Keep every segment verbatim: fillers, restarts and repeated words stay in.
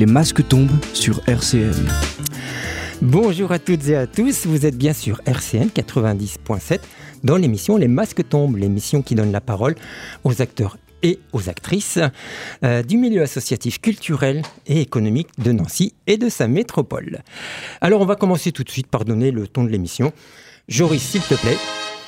Les masques tombent sur R C N. Bonjour à toutes et à tous, vous êtes bien sur R C N quatre-vingt-dix point sept dans l'émission Les masques tombent, l'émission qui donne la parole aux acteurs et aux actrices euh, du milieu associatif, culturel et économique de Nancy et de sa métropole. Alors on va commencer tout de suite par donner le ton de l'émission. Joris, s'il te plaît.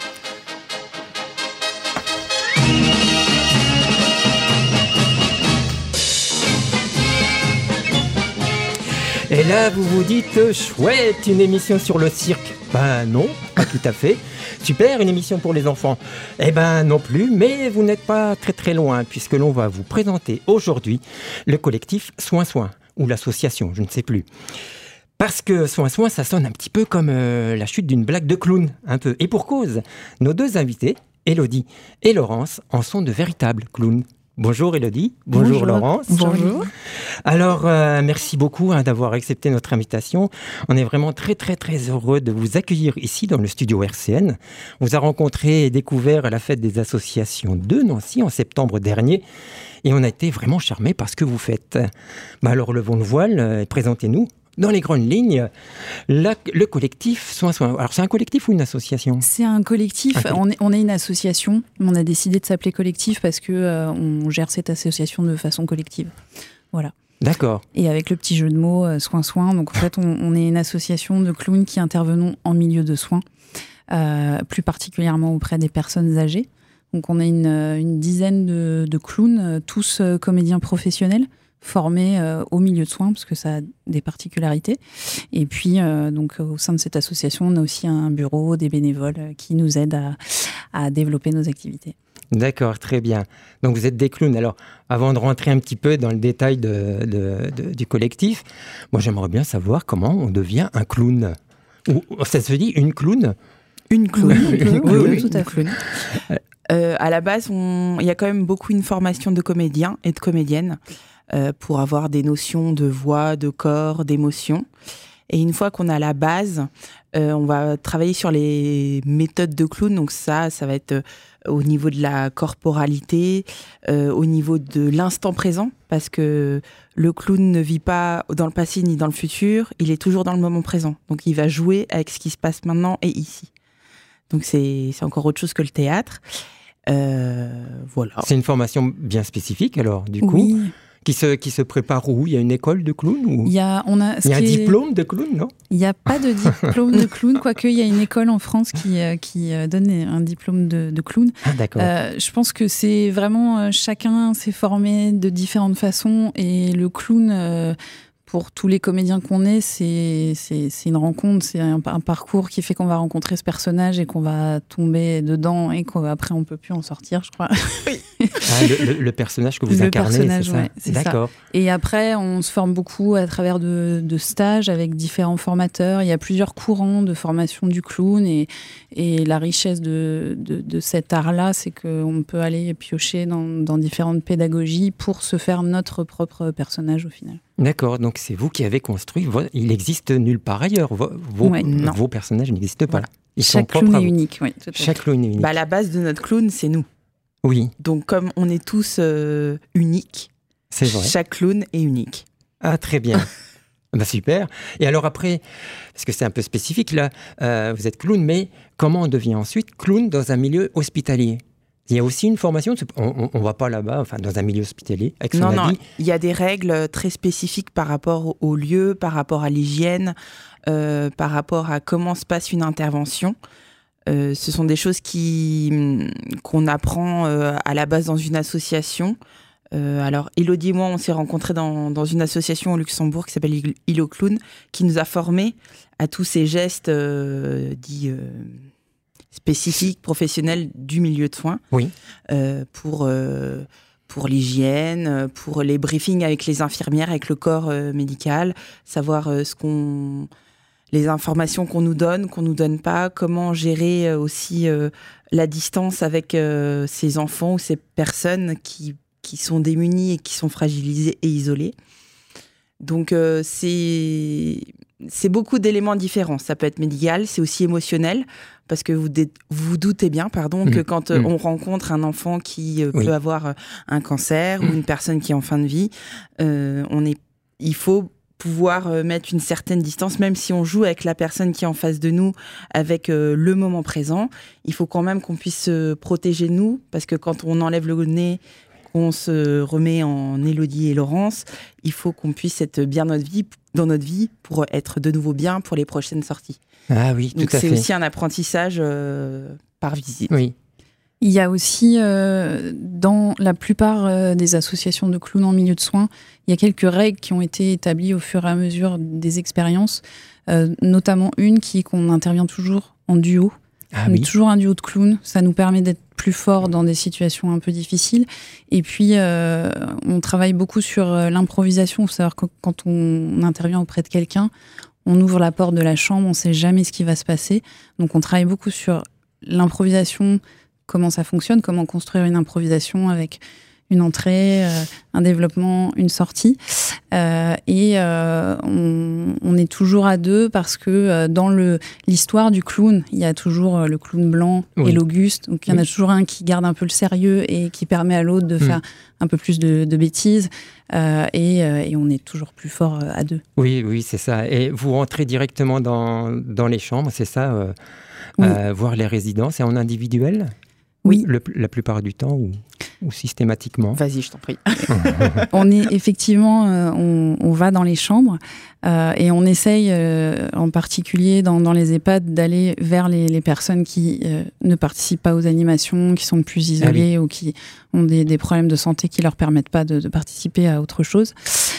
Et là, vous vous dites, chouette, une émission sur le cirque. Ben non, pas tout à fait. Super, une émission pour les enfants. Eh ben non plus, mais vous n'êtes pas très très loin, puisque l'on va vous présenter aujourd'hui le collectif Soin Soin, ou l'association, je ne sais plus. Parce que Soin Soin, ça sonne un petit peu comme euh, la chute d'une blague de clown, un peu. Et pour cause, nos deux invités, Élodie et Laurence, en sont de véritables clowns. Bonjour Élodie, bonjour, bonjour Laurence. Bonjour. Alors, euh, merci beaucoup hein, d'avoir accepté notre invitation. On est vraiment très très très heureux de vous accueillir ici dans le studio R C N. On vous a rencontré et découvert à la fête des associations de Nancy en septembre dernier. Et on a été vraiment charmés par ce que vous faites. Bah alors, levons le voile et présentez-nous. Dans les grandes lignes, la, le collectif Soin Soin. Alors, c'est un collectif ou une association ? C'est un collectif. Un collectif. On, est, on est une association. On a décidé de s'appeler collectif parce que euh, on gère cette association de façon collective. Voilà. D'accord. Et avec le petit jeu de mots euh, Soin Soin. Donc, en fait, on, on est une association de clowns qui intervenons en milieu de soins, euh, plus particulièrement auprès des personnes âgées. Donc, on a une, une dizaine de, de clowns, tous euh, comédiens professionnels, formés euh, au milieu de soins, parce que ça a des particularités. Et puis, euh, donc, au sein de cette association, on a aussi un bureau, des bénévoles euh, qui nous aident à, à développer nos activités. D'accord, très bien. Donc, vous êtes des clowns. Alors, avant de rentrer un petit peu dans le détail de, de, de, du collectif, moi, j'aimerais bien savoir comment on devient un clown. Ou ça se dit une clown ? Une clown. Oui, oui, oui, oui, tout à fait. Euh, à la base, on... il y a quand même beaucoup une formation de comédiens et de comédiennes euh, pour avoir des notions de voix, de corps, d'émotion. Et une fois qu'on a la base, euh, on va travailler sur les méthodes de clown. Donc ça, ça va être euh, au niveau de la corporalité, euh, au niveau de l'instant présent, parce que le clown ne vit pas dans le passé ni dans le futur, il est toujours dans le moment présent. Donc il va jouer avec ce qui se passe maintenant et ici. Donc c'est, c'est encore autre chose que le théâtre. Euh, voilà. C'est une formation bien spécifique alors, du coup, oui. qui, se, qui se prépare où ? Il y a une école de clown ou... Il y a, on a, il y a un est... diplôme de clown, non ? Il n'y a pas de diplôme de clown, quoique il y a une école en France qui, euh, qui donne un diplôme de, de clown. Ah, d'accord. Euh, je pense que c'est vraiment, euh, chacun s'est formé de différentes façons et le clown... Euh, pour tous les comédiens qu'on est, c'est, c'est, c'est une rencontre, c'est un, un parcours qui fait qu'on va rencontrer ce personnage et qu'on va tomber dedans et qu'après on ne peut plus en sortir, je crois. Oui. Ah, le, le, le personnage que vous le incarnez, c'est ça, ouais, c'est d'accord. Ça. Et après, on se forme beaucoup à travers de, de stages avec différents formateurs. Il y a plusieurs courants de formation du clown et, et la richesse de, de, de cet art-là, c'est qu'on peut aller piocher dans, dans différentes pédagogies pour se faire notre propre personnage au final. D'accord, donc c'est vous qui avez construit, il n'existe nulle part ailleurs, vos, vos, ouais, vos personnages n'existent pas là. Ils Chaque sont clown est unique. Oui, tout à fait. Chaque clown est unique. Bah, la base de notre clown, c'est nous. Oui. Donc comme on est tous euh, uniques, c'est vrai. Chaque clown est unique. Ah, très bien. Bah, super. Et alors après, parce que c'est un peu spécifique là, euh, vous êtes clown, mais comment on devient ensuite clown dans un milieu hospitalier ? Il y a aussi une formation, on ne va pas là-bas, enfin dans un milieu hospitalier, avec son Non, habit. non, il y a des règles très spécifiques par rapport au lieu, par rapport à l'hygiène, euh, par rapport à comment se passe une intervention. Euh, ce sont des choses qui, qu'on apprend euh, à la base dans une association. Euh, alors, Élodie et moi, on s'est rencontrés dans, dans une association au Luxembourg qui s'appelle Ilo Clown, qui nous a formés à tous ces gestes euh, dits... Euh, spécifiques, professionnels du milieu de soins, oui. euh, pour, euh, pour l'hygiène, pour les briefings avec les infirmières, avec le corps euh, médical, savoir euh, ce qu'on, les informations qu'on nous donne, qu'on nous donne pas, comment gérer euh, aussi euh, la distance avec euh, ces enfants ou ces personnes qui, qui sont démunies et qui sont fragilisées et isolées. Donc euh, c'est, c'est beaucoup d'éléments différents. Ça peut être médical, c'est aussi émotionnel. Parce que vous dé- vous doutez bien, pardon, mmh. que quand euh, mmh. on rencontre un enfant qui euh, oui. peut avoir un cancer mmh. ou une personne qui est en fin de vie, euh, on est il faut pouvoir euh, mettre une certaine distance, même si on joue avec la personne qui est en face de nous, avec euh, le moment présent. Il faut quand même qu'on puisse se protéger nous, parce que quand on enlève le nez, qu'on se remet en Élodie et Laurence, il faut qu'on puisse être bien notre vie, dans notre vie pour être de nouveau bien pour les prochaines sorties. Ah oui, tout Donc à c'est fait. aussi un apprentissage euh, par visite. Oui. Il y a aussi, euh, dans la plupart euh, des associations de clowns en milieu de soins, il y a quelques règles qui ont été établies au fur et à mesure des expériences, euh, notamment une qui est qu'on intervient toujours en duo. Ah on oui. est toujours un duo de clowns, ça nous permet d'être plus forts dans des situations un peu difficiles. Et puis, euh, on travaille beaucoup sur euh, l'improvisation. Il faut savoir que quand on intervient auprès de quelqu'un, on ouvre la porte de la chambre, on ne sait jamais ce qui va se passer. Donc, on travaille beaucoup sur l'improvisation, comment ça fonctionne, comment construire une improvisation avec une entrée, euh, un développement, une sortie. Euh, et euh, on, on est toujours à deux parce que euh, dans le, l'histoire du clown, il y a toujours euh, le clown blanc Oui. et l'Auguste. Donc il y en Oui. a toujours un qui garde un peu le sérieux et qui permet à l'autre de Mm. faire un peu plus de, de bêtises. Euh, et, euh, et on est toujours plus fort euh, à deux. Oui, oui, c'est ça. Et vous rentrez directement dans, dans les chambres, c'est ça euh, Oui. euh, voir les résidents, c'est en individuel? Oui. Le, la plupart du temps ou, ou systématiquement? Vas-y, je t'en prie. On est effectivement, euh, on, on va dans les chambres euh, et on essaye, euh, en particulier dans, dans les EHPAD, d'aller vers les, les personnes qui euh, ne participent pas aux animations, qui sont plus isolées ou qui ont des, des problèmes de santé qui leur permettent pas de, de participer à autre chose.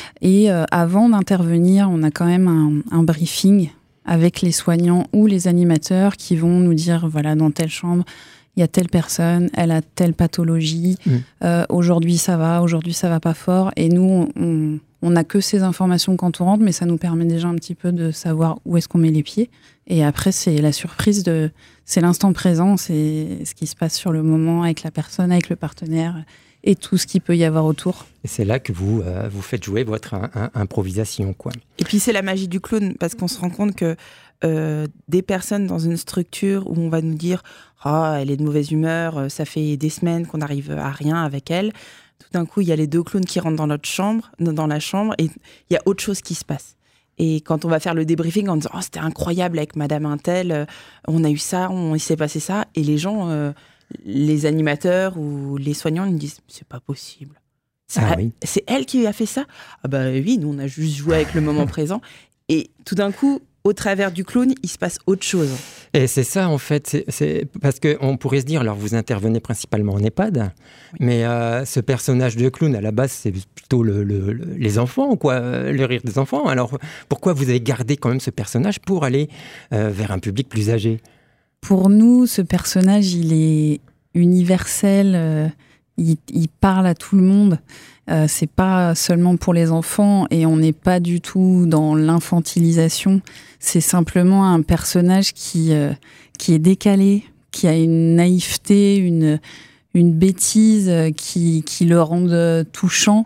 Et euh, avant d'intervenir, on a quand même un, un briefing avec les soignants ou les animateurs qui vont nous dire, voilà, dans telle chambre, il y a telle personne, elle a telle pathologie, Mmh. euh, aujourd'hui ça va, aujourd'hui ça va pas fort. Et nous, on on n'a que ces informations quand on rentre, mais ça nous permet déjà un petit peu de savoir où est-ce qu'on met les pieds. Et après, c'est la surprise, de, c'est l'instant présent, c'est ce qui se passe sur le moment avec la personne, avec le partenaire et tout ce qu'il peut y avoir autour. Et c'est là que vous, euh, vous faites jouer votre un, un, improvisation, quoi. Et puis c'est la magie du clown, parce qu'on se rend compte que euh, des personnes dans une structure où on va nous dire « Ah, elle est de mauvaise humeur, ça fait des semaines qu'on n'arrive à rien avec elle », tout d'un coup, il y a les deux clowns qui rentrent dans notre chambre, dans la chambre, et il y a autre chose qui se passe. Et quand on va faire le débriefing en disant « Oh, c'était incroyable avec Madame Untel, on a eu ça, on, il s'est passé ça », et les gens, euh, les animateurs ou les soignants nous disent « C'est pas possible. Ça, Ah oui. C'est elle qui a fait ça ?» Ah bah oui, nous on a juste joué avec le moment présent. Et tout d'un coup, au travers du clown, il se passe autre chose. Et c'est ça, en fait, c'est, c'est parce qu'on pourrait se dire, alors vous intervenez principalement en EHPAD, oui. mais euh, ce personnage de clown, à la base, c'est plutôt le, le, le, les enfants, quoi, le rire des enfants. Alors, pourquoi vous avez gardé quand même ce personnage pour aller euh, vers un public plus âgé? Pour nous, ce personnage, il est universel, euh, il, il parle à tout le monde. Euh, c'est pas seulement pour les enfants et on n'est pas du tout dans l'infantilisation. C'est simplement un personnage qui, euh, qui est décalé, qui a une naïveté, une, une bêtise qui, qui le rendent touchant.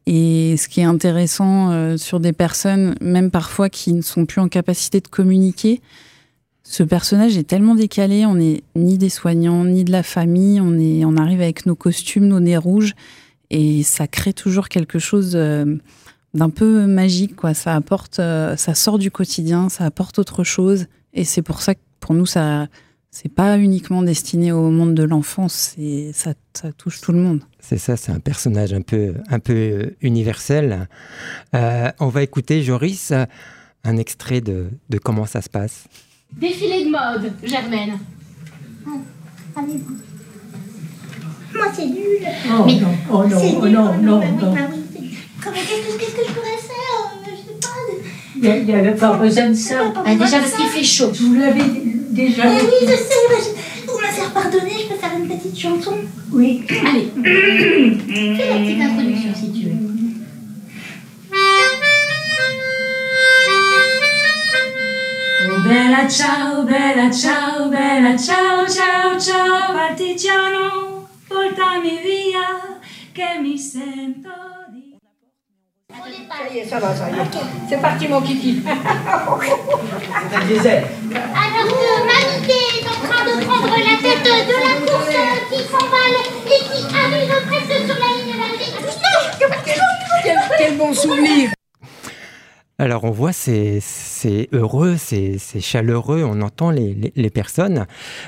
Et ce qui est intéressant euh, sur des personnes, même parfois qui ne sont plus en capacité de communiquer, ce personnage est tellement décalé, on n'est ni des soignants, ni de la famille, on, est, on arrive avec nos costumes, nos nez rouges, et ça crée toujours quelque chose euh, d'un peu magique, quoi. Ça apporte, euh, ça sort du quotidien, ça apporte autre chose, et c'est pour ça que pour nous, ça, c'est pas uniquement destiné au monde de l'enfance, c'est, ça, ça touche tout le monde. C'est ça, c'est un personnage un peu, un peu universel. Euh, on va écouter, Joris, un extrait de, de comment ça se passe. Défilé de mode, Germaine. Oh, allez-vous. Moi, c'est nul. Oh mais non, oh non, c'est oh nul. non, Oh non, bah oui, non. bah oui, c'est- Comment, qu'est-ce que, qu'est-ce que je pourrais faire euh, Je sais pas. de- Il n'y avait pas besoin de ça. Pas Ah, déjà besoin de parce ça. qu'il fait chaud. Vous l'avez déjà Eh dit. oui, je sais. Bah, je- pour me faire pardonner, je peux faire une petite chanson. Oui. Allez. Fais la petite introduction si tu veux. Oh bella ciao, bella ciao, bella ciao, ciao, ciao, partigiano, portami via, che mi sento di... Ça y est, ça va, ça y est. C'est parti, mon kiki. C'est un diesel. Alors que Mamité est en train de prendre la tête de la course euh, qui s'emballe et qui arrive presque sur la ligne d'arrivée. Quel, quel bon souvenir. Alors on voit, c'est, c'est heureux, c'est, c'est chaleureux, on entend les, les, les personnes.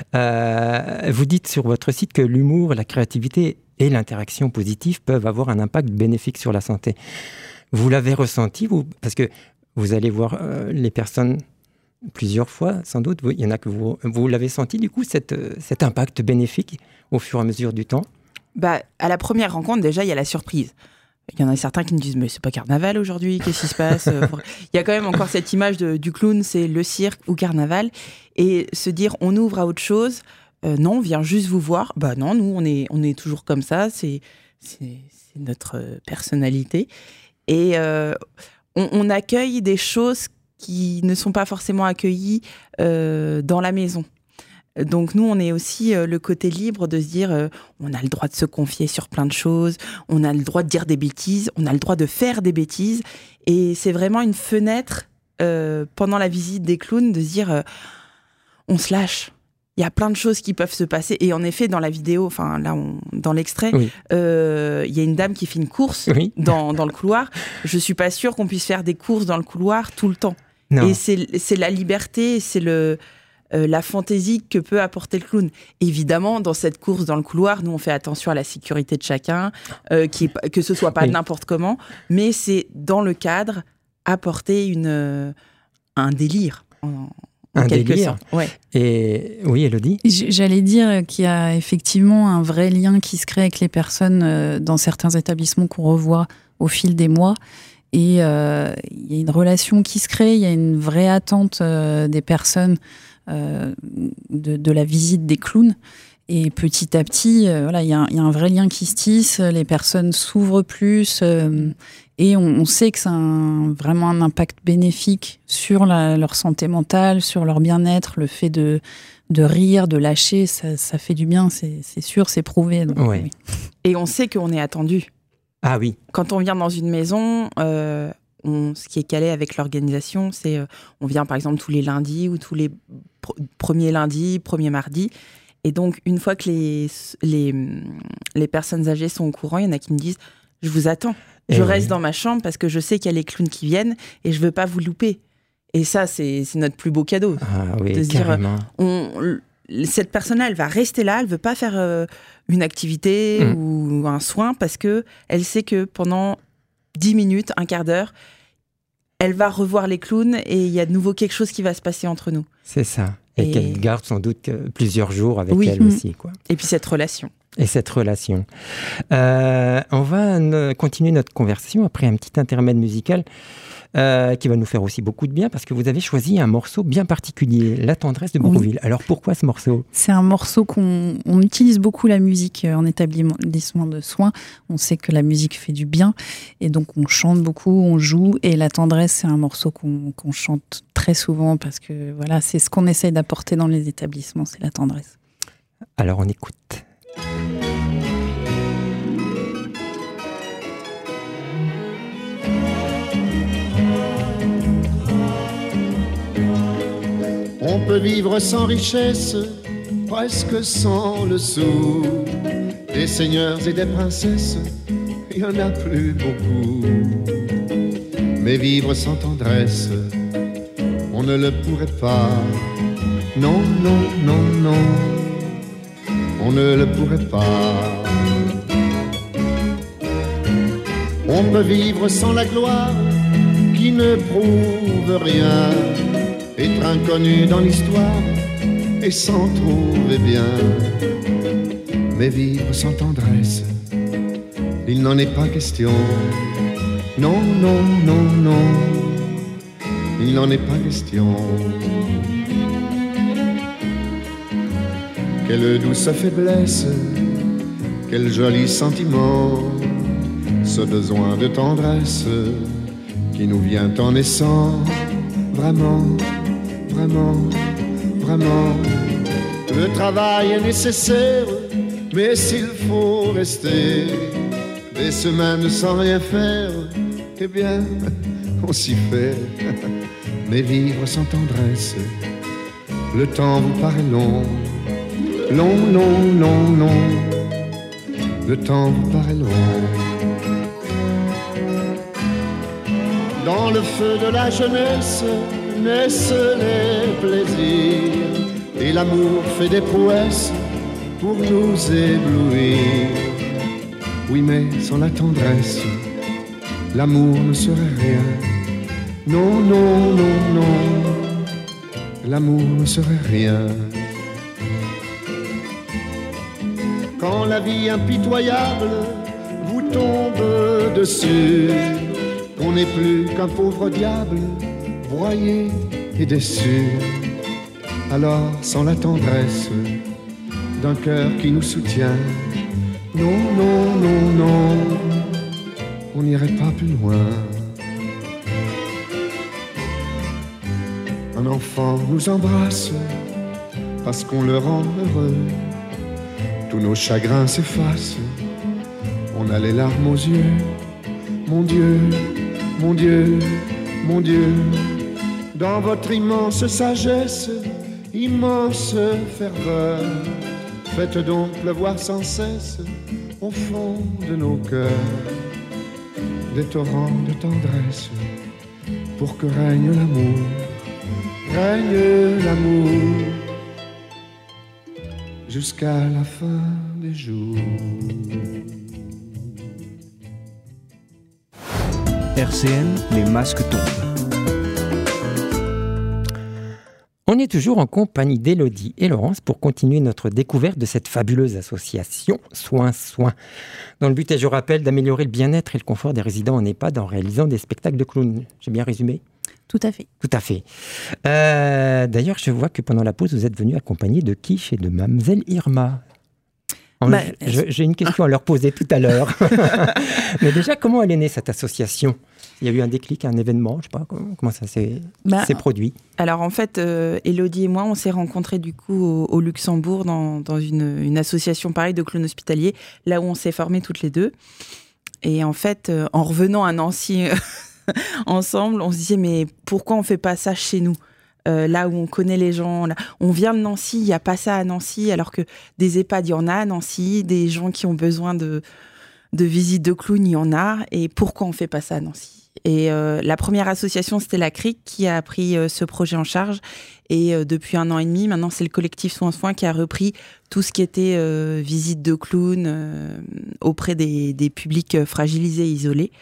Euh, vous dites sur votre site que l'humour, la créativité et l'interaction positive peuvent avoir un impact bénéfique sur la santé. Vous l'avez ressenti, vous, parce que vous allez voir euh, les personnes plusieurs fois, sans doute. Il y en a que vous, vous l'avez senti, du coup, cette, cet impact bénéfique au fur et à mesure du temps? Bah, à la première rencontre, déjà, il y a la surprise. Il y en a certains qui me disent « mais c'est pas carnaval aujourd'hui, qu'est-ce qui se passe ?» Il y a quand même encore cette image de, du clown, c'est le cirque ou carnaval. Et se dire « on ouvre à autre chose euh, », non, on vient juste vous voir. Bah non, nous, on est, on est toujours comme ça, c'est, c'est, c'est notre personnalité. Et euh, on, on accueille des choses qui ne sont pas forcément accueillies euh, dans la maison. Donc nous, on est aussi euh, le côté libre de se dire euh, on a le droit de se confier sur plein de choses, on a le droit de dire des bêtises, on a le droit de faire des bêtises. Et c'est vraiment une fenêtre euh, pendant la visite des clowns de se dire euh, on se lâche. Il y a plein de choses qui peuvent se passer. Et en effet, dans la vidéo, enfin là, on, dans l'extrait, oui. euh, il y a une dame qui fait une course oui. dans, dans le couloir. Je suis pas sûre qu'on puisse faire des courses dans le couloir tout le temps. Non. Et c'est, c'est la liberté, c'est le... Euh, la fantaisie que peut apporter le clown. Évidemment, dans cette course dans le couloir, nous, on fait attention à la sécurité de chacun, euh, qui, que ce soit pas oui. n'importe comment, mais c'est dans le cadre apporter une, euh, un délire. En, en un quelque délire. sorte. Ouais. Et oui, Élodie ? J'allais dire qu'il y a effectivement un vrai lien qui se crée avec les personnes euh, dans certains établissements qu'on revoit au fil des mois. Et il euh, y a une relation qui se crée, il y a une vraie attente euh, des personnes Euh, de, de la visite des clowns. Et petit à petit, euh, voilà, il y, y a un vrai lien qui se tisse, les personnes s'ouvrent plus euh, et on, on sait que ça a un, vraiment un impact bénéfique sur la, leur santé mentale, sur leur bien-être, le fait de, de rire, de lâcher, ça, ça fait du bien, c'est, c'est sûr, c'est prouvé. Donc, ouais. oui. Et on sait qu'on est attendu. Ah oui. Quand on vient dans une maison... Euh, On, ce qui est calé avec l'organisation, c'est euh, on vient par exemple tous les lundis ou tous les pr- premiers lundis, premiers mardis. Et donc, une fois que les, les, les personnes âgées sont au courant, il y en a qui me disent « Je vous attends, je et reste oui. dans ma chambre parce que je sais qu'il y a les clowns qui viennent et je ne veux pas vous louper. » Et ça, c'est, c'est notre plus beau cadeau. Ah oui, de se carrément. dire, on, cette personne-là, elle va rester là, elle ne veut pas faire euh, une activité mmh. ou un soin parce qu'elle sait que pendant dix minutes, un quart d'heure, elle va revoir les clowns et il y a de nouveau quelque chose qui va se passer entre nous. C'est ça. Et, et... qu'elle garde sans doute plusieurs jours avec oui. elle aussi, quoi. Et puis cette relation. Et cette relation. Euh, on va ne... continuer notre conversation après un petit intermède musical euh, qui va nous faire aussi beaucoup de bien parce que vous avez choisi un morceau bien particulier, La tendresse de Bourvil. Oui. Alors pourquoi ce morceau ? C'est un morceau qu'on on utilise beaucoup la musique en établissement de soins. On sait que la musique fait du bien et donc on chante beaucoup, on joue et La tendresse, c'est un morceau qu'on, qu'on chante très souvent parce que voilà, c'est ce qu'on essaye d'apporter dans les établissements, c'est la tendresse. Alors on écoute. On peut vivre sans richesse, presque sans le sou. Des seigneurs et des princesses, il n'y en a plus beaucoup. Mais vivre sans tendresse, on ne le pourrait pas. Non, non, non, non, on ne le pourrait pas. On peut vivre sans la gloire qui ne prouve rien, être inconnu dans l'histoire et s'en trouver bien. Mais vivre sans tendresse, il n'en est pas question. Non, non, non, non, il n'en est pas question. Quelle douce faiblesse, quel joli sentiment, ce besoin de tendresse qui nous vient en naissant. Vraiment, vraiment, vraiment. Le travail est nécessaire, mais s'il faut rester des semaines sans rien faire, eh bien, on s'y fait. Mais vivre sans tendresse, le temps vous paraît long. Long, long, long, long, le temps vous paraît long. Dans le feu de la jeunesse naissent les plaisirs, et l'amour fait des prouesses pour nous éblouir. Oui, mais sans la tendresse, l'amour ne serait rien. Non, non, non, non, l'amour ne serait rien. Quand la vie impitoyable vous tombe dessus, qu'on n'est plus qu'un pauvre diable, broyé et déçu, alors sans la tendresse d'un cœur qui nous soutient, non, non, non, non, on n'irait pas plus loin. Un enfant nous embrasse parce qu'on le rend heureux. Tous nos chagrins s'effacent, on a les larmes aux yeux. Mon Dieu, mon Dieu, mon Dieu, dans votre immense sagesse, immense ferveur, faites donc pleuvoir sans cesse au fond de nos cœurs des torrents de tendresse, pour que règne l'amour, règne l'amour jusqu'à la fin des jours. R C M, les masques tombent. On est toujours en compagnie d'Élodie et Laurence pour continuer notre découverte de cette fabuleuse association Soins Soins, dont le but est, je rappelle, d'améliorer le bien-être et le confort des résidents en EHPAD en réalisant des spectacles de clowns. J'ai bien résumé ? Tout à fait. Tout à fait. Euh, d'ailleurs, je vois que pendant la pause, vous êtes venu accompagné de Quiche et de Mademoiselle Irma. En, bah, je, j'ai une question à leur poser tout à l'heure. Mais déjà, comment elle est née, cette association ? Il y a eu un déclic, un événement, je ne sais pas, comment, comment ça s'est, bah, s'est produit ? Alors en fait, euh, Élodie et moi, on s'est rencontrés du coup au, au Luxembourg dans, dans une, une association pareille de clowns hospitaliers, là où on s'est formés toutes les deux. Et en fait, euh, en revenant à Nancy ensemble, on se disait mais pourquoi on ne fait pas ça chez nous ? Euh, là où on connaît les gens, là. On vient de Nancy, il n'y a pas ça à Nancy, alors que des EHPAD, il y en a à Nancy, des gens qui ont besoin de, de visites de clowns, il y en a, et pourquoi on ne fait pas ça à Nancy ? Et euh, la première association, c'était la C R I C qui a pris euh, ce projet en charge, et euh, depuis un an et demi, maintenant c'est le collectif Soins Soins qui a repris tout ce qui était euh, visite de clowns euh, auprès des, des publics fragilisés et isolés.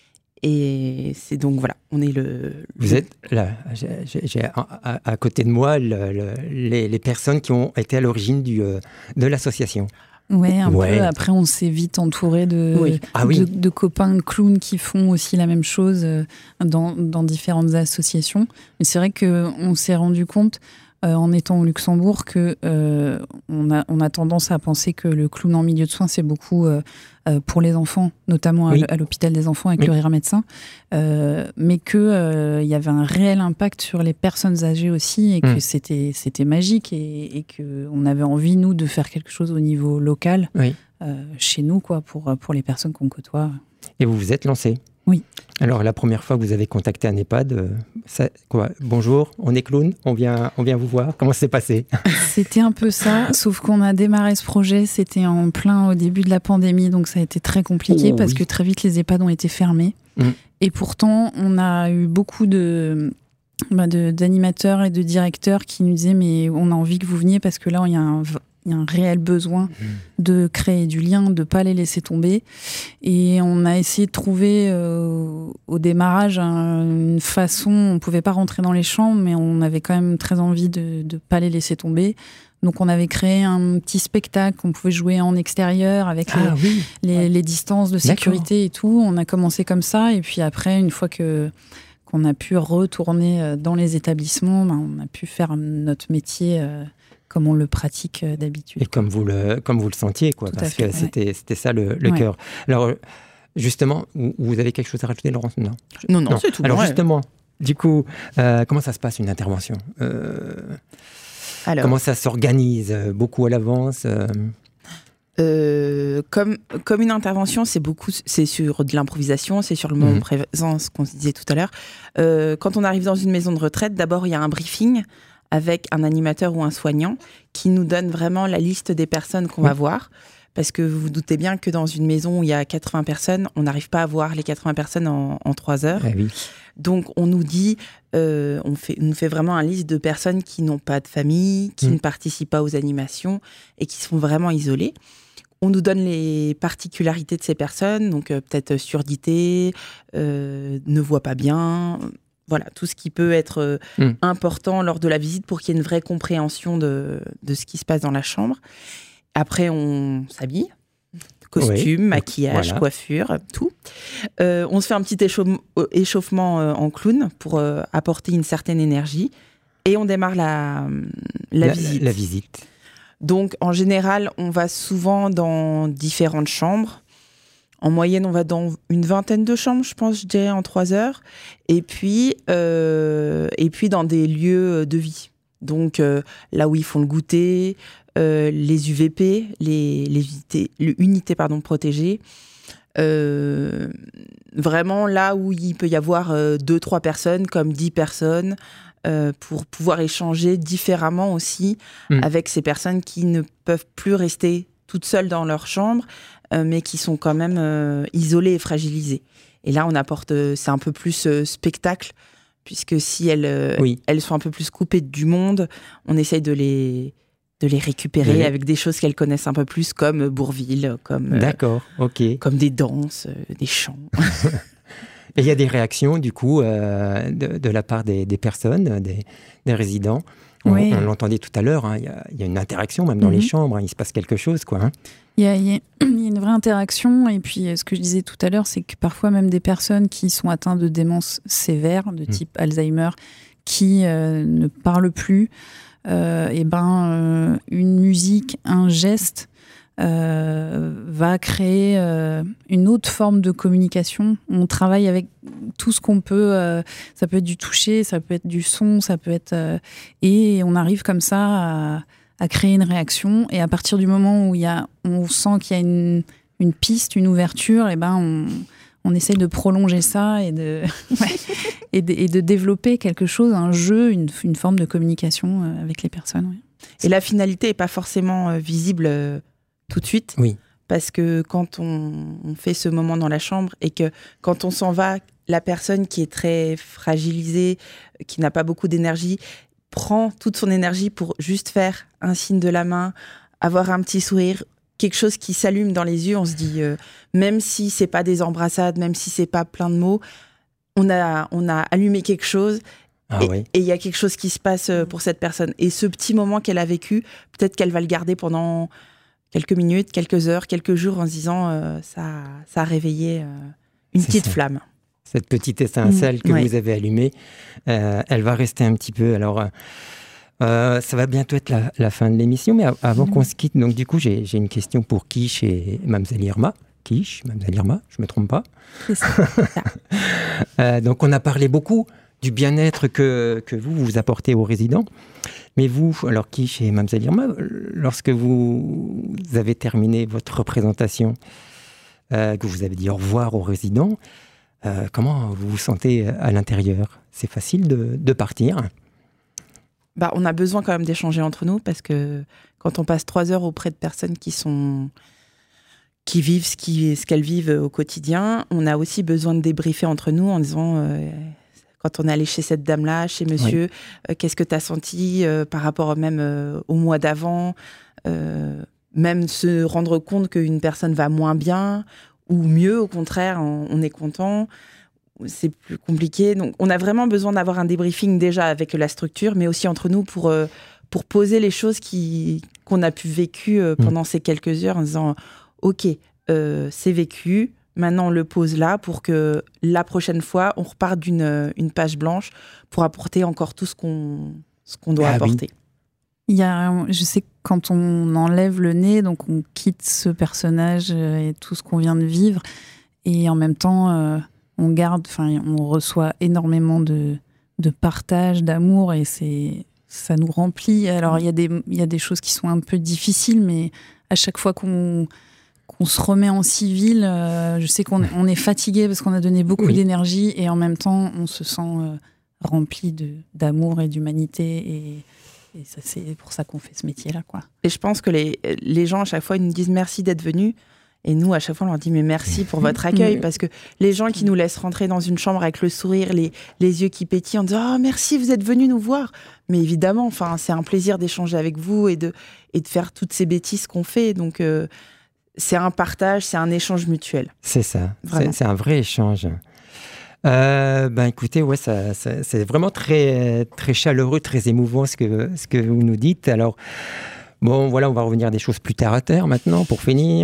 Et c'est donc, voilà, on est le... Vous le... êtes là, j'ai, j'ai, j'ai à, à, à côté de moi le, le, les, les personnes qui ont été à l'origine du, euh, de l'association. Ouais, un ouais. peu. Après, on s'est vite entouré de, oui. Ah, oui. de, de copains clowns qui font aussi la même chose dans, dans différentes associations. Mais c'est vrai qu'on s'est rendu compte, euh, en étant au Luxembourg, que euh, on a, on a tendance à penser que le clown en milieu de soins, c'est beaucoup euh, euh, pour les enfants, notamment oui. à, à l'hôpital des enfants avec oui. le rire médecin, euh, mais qu'il euh, y avait un réel impact sur les personnes âgées aussi, et que mmh. c'était, c'était magique, et, et qu'on avait envie, nous, de faire quelque chose au niveau local, oui. euh, chez nous, quoi, pour, pour les personnes qu'on côtoie. Et vous vous êtes lancé ? Oui. Alors, la première fois que vous avez contacté un EHPAD, euh, ça, quoi, bonjour, on est clown, on vient, on vient vous voir. Comment ça s'est passé ? C'était un peu ça, sauf qu'on a démarré ce projet, c'était en plein au début de la pandémie, donc ça a été très compliqué oh, parce oui. que très vite les EHPAD ont été fermés. Mmh. Et pourtant, on a eu beaucoup de, bah de, d'animateurs et de directeurs qui nous disaient « mais on a envie que vous veniez parce que là, il y a un... » Il y a un réel besoin mmh. de créer du lien, de ne pas les laisser tomber. Et on a essayé de trouver euh, au démarrage un, une façon, on ne pouvait pas rentrer dans les chambres, mais on avait quand même très envie de ne pas les laisser tomber. Donc on avait créé un petit spectacle qu'on pouvait jouer en extérieur avec ah, les, oui. les, ouais. les distances de sécurité D'accord. et tout. On a commencé comme ça, et puis après, une fois que... qu'on a pu retourner dans les établissements, ben, on a pu faire notre métier... Euh, comme on le pratique d'habitude. Et comme vous le, comme vous le sentiez, quoi, Tout parce fait, que c'était, ouais. c'était ça le, le ouais. cœur. Alors, justement, vous avez quelque chose à rajouter, Laurence ? Non, non, non, non, c'est tout. Alors, bon, justement, ouais. du coup, euh, comment ça se passe, une intervention ? euh, Alors, comment ça s'organise ? Beaucoup à l'avance euh... Euh, comme, comme une intervention, c'est beaucoup, c'est sur de l'improvisation, c'est sur le moment mmh. présence qu'on se disait tout à l'heure. Euh, quand on arrive dans une maison de retraite, d'abord, il y a un briefing avec un animateur ou un soignant qui nous donne vraiment la liste des personnes qu'on oui. va voir. Parce que vous vous doutez bien que dans une maison où il y a quatre-vingts personnes, on n'arrive pas à voir les quatre-vingts personnes en, en trois heures. Ah oui. Donc, on nous dit, euh, on, fait, on nous fait vraiment une liste de personnes qui n'ont pas de famille, qui mmh. ne participent pas aux animations et qui sont vraiment isolées. On nous donne les particularités de ces personnes, donc euh, peut-être surdité, euh, ne voit pas bien, voilà, tout ce qui peut être euh, mmh. important lors de la visite pour qu'il y ait une vraie compréhension de, de ce qui se passe dans la chambre. Après, on s'habille, costume, oui. maquillage, voilà. coiffure, tout. Euh, on se fait un petit échauff- échauffement euh, en clown pour euh, apporter une certaine énergie et on démarre la, la, la visite. La, la visite. Donc, en général, on va souvent dans différentes chambres. En moyenne, on va dans une vingtaine de chambres, je pense, je dirais, en trois heures. Et puis, euh, et puis dans des lieux de vie. Donc, euh, là où ils font le goûter, euh, les U V P, les, les, unités, les unités pardon, protégées. Euh, vraiment, là où il peut y avoir euh, deux, trois personnes, comme dix personnes, Euh, pour pouvoir échanger différemment aussi mmh. avec ces personnes qui ne peuvent plus rester toutes seules dans leur chambre, euh, mais qui sont quand même euh, isolées et fragilisées. Et là, on apporte, euh, c'est un peu plus euh, spectacle, puisque si elles, euh, oui. elles sont un peu plus coupées du monde, on essaye de les, de les récupérer oui. avec des choses qu'elles connaissent un peu plus, comme Bourvil, comme, D'accord, euh, ok. comme des danses, euh, des chants. Et il y a des réactions, du coup, euh, de, de la part des, des personnes, des, des résidents. On, oui. on l'entendait tout à l'heure, hein, il y a, il y a une interaction même dans mm-hmm. les chambres, hein, il se passe quelque chose, quoi. Hein. Il y a, il y a une vraie interaction, et puis ce que je disais tout à l'heure, c'est que parfois même des personnes qui sont atteintes de démence sévère, de type mm. Alzheimer, qui euh, ne parlent plus, euh, et ben, euh, une musique, un geste, Euh, va créer euh, une autre forme de communication. On travaille avec tout ce qu'on peut. Euh, ça peut être du toucher, ça peut être du son, ça peut être... Euh, et on arrive comme ça à, à créer une réaction. Et à partir du moment où il y a, on sent qu'il y a une, une piste, une ouverture, et ben on, on essaye de prolonger ça et de, ouais, et de, et de développer quelque chose, un jeu, une, une forme de communication avec les personnes. Ouais. Et la finalité n'est pas forcément visible tout de suite, oui. parce que quand on, on fait ce moment dans la chambre et que quand on s'en va, la personne qui est très fragilisée, qui n'a pas beaucoup d'énergie, prend toute son énergie pour juste faire un signe de la main, avoir un petit sourire, quelque chose qui s'allume dans les yeux. On se dit, euh, même si c'est pas des embrassades, même si c'est pas plein de mots, on a, on a allumé quelque chose. Ah et oui. il y a quelque chose qui se passe pour cette personne. Et ce petit moment qu'elle a vécu, peut-être qu'elle va le garder pendant quelques minutes, quelques heures, quelques jours, en se disant euh, ça, ça a réveillé euh, une c'est petite ça. flamme. Cette petite étincelle mmh, que ouais. vous avez allumée, euh, elle va rester un petit peu. Alors, euh, ça va bientôt être la, la fin de l'émission, mais avant mmh. qu'on se quitte, donc du coup, j'ai, j'ai une question pour Kish et Mamzelle Irma. Kish, Mamzelle Irma, je ne me trompe pas. C'est ça. euh, donc, on a parlé beaucoup du bien-être que, que vous, vous apportez aux résidents. Mais vous, alors Kish et Mamzelle Irma, lorsque vous avez terminé votre représentation, euh, que vous avez dit au revoir aux résidents, euh, comment vous vous sentez à l'intérieur ? C'est facile de, de partir ? Bah, on a besoin quand même d'échanger entre nous, parce que quand on passe trois heures auprès de personnes qui sont... qui vivent ce, qui, ce qu'elles vivent au quotidien, on a aussi besoin de débriefer entre nous en disant... Euh, quand on est allé chez cette dame-là, chez monsieur, oui. euh, qu'est-ce que tu as senti euh, par rapport même euh, au mois d'avant, euh, même se rendre compte qu'une personne va moins bien ou mieux, au contraire, on, on est content, c'est plus compliqué. Donc, on a vraiment besoin d'avoir un débriefing déjà avec la structure, mais aussi entre nous pour, euh, pour poser les choses qui, qu'on a pu vécu euh, pendant mmh. ces quelques heures en disant « Ok, euh, c'est vécu ». Maintenant, on le pose là pour que la prochaine fois, on reparte d'une une page blanche pour apporter encore tout ce qu'on, ce qu'on doit ah, apporter. Oui. Il y a, je sais que quand on enlève le nez, donc on quitte ce personnage et tout ce qu'on vient de vivre, et en même temps, euh, on garde, enfin, on reçoit énormément de, de partage, d'amour, et c'est, ça nous remplit. Alors, il y a des, il y a des choses qui sont un peu difficiles, mais à chaque fois qu'on on se remet en civil, euh, je sais qu'on on est fatigué parce qu'on a donné beaucoup oui. d'énergie, et en même temps, on se sent euh, rempli de, d'amour et d'humanité. Et, et ça, c'est pour ça qu'on fait ce métier-là, quoi. Et je pense que les, les gens, à chaque fois, ils nous disent merci d'être venus. Et nous, à chaque fois, on leur dit mais merci pour votre accueil. Parce que les gens qui nous laissent rentrer dans une chambre avec le sourire, les, les yeux qui pétillent, en disant « Oh, merci, vous êtes venus nous voir ». Mais évidemment, enfin, c'est un plaisir d'échanger avec vous et de, et de faire toutes ces bêtises qu'on fait. Donc, euh, c'est un partage, c'est un échange mutuel. C'est ça, c'est, c'est un vrai échange. Euh, ben écoutez, ouais, ça, ça, c'est vraiment très, très chaleureux, très émouvant ce que, ce que vous nous dites. Alors, bon, voilà, on va revenir à des choses plus terre à terre maintenant pour finir.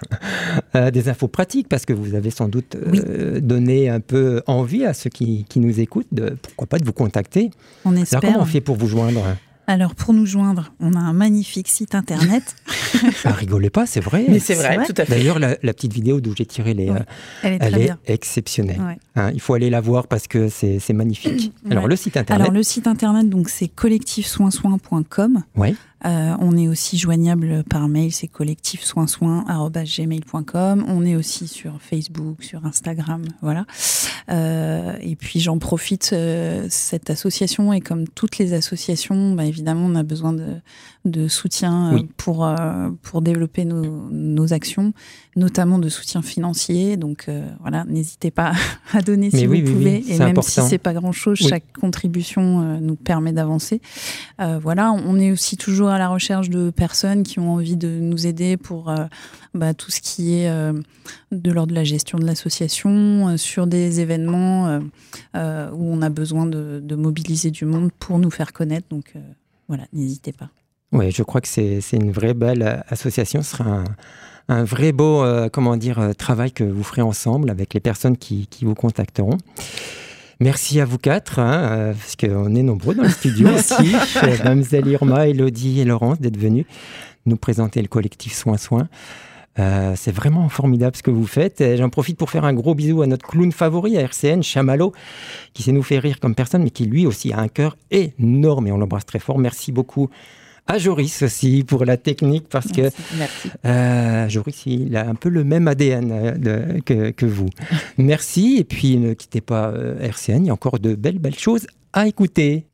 euh, des infos pratiques, parce que vous avez sans doute euh, oui. donné un peu envie à ceux qui, qui nous écoutent, de, pourquoi pas de vous contacter. On espère. Alors, comment on fait pour vous joindre ? Alors, pour nous joindre, on a un magnifique site internet. Ah, rigolez pas, c'est vrai. Mais c'est vrai, c'est vrai. Tout à fait. D'ailleurs, la, la petite vidéo d'où j'ai tiré les... Ouais, euh, elle est, elle très est bien. exceptionnelle. Ouais. Hein, il faut aller la voir parce que c'est, c'est magnifique. Ouais. Alors, le site internet... Alors, le site internet, donc, c'est collectif soins soins point com. Oui. Euh, on est aussi joignable par mail, c'est collectif soins soins arobase gmail point com. On est aussi sur Facebook, sur Instagram, voilà. Euh, et puis j'en profite, euh, cette association, et comme toutes les associations, bah, évidemment, on a besoin de, de soutien euh, oui. pour, euh, pour développer nos, nos actions, notamment de soutien financier. Donc euh, voilà, n'hésitez pas à donner si oui, vous oui, pouvez. oui, et même important. si c'est pas grand-chose, oui. chaque contribution euh, nous permet d'avancer. Euh, voilà, on est aussi toujours à la recherche de personnes qui ont envie de nous aider pour euh, bah, tout ce qui est euh, de l'ordre de la gestion de l'association, euh, sur des événements euh, euh, où on a besoin de, de mobiliser du monde pour nous faire connaître. Donc euh, voilà, n'hésitez pas. Oui, je crois que c'est, c'est une vraie belle association. Ce sera un, un vrai beau euh, comment dire, travail que vous ferez ensemble avec les personnes qui, qui vous contacteront. Merci à vous quatre, hein, parce qu'on est nombreux dans le studio aussi. Mademoiselle Irma, Elodie et Laurence d'être venus nous présenter le collectif Soins Soins. Euh, c'est vraiment formidable ce que vous faites. Et j'en profite pour faire un gros bisou à notre clown favori à R C N, Chamallow, qui sait nous faire rire comme personne, mais qui lui aussi a un cœur énorme et on l'embrasse très fort. Merci beaucoup à Joris aussi pour la technique, parce merci, que merci. Euh, Joris, il a un peu le même A D N de, que, que vous. Merci, et puis ne quittez pas euh, R C N, il y a encore de belles, belles choses à écouter.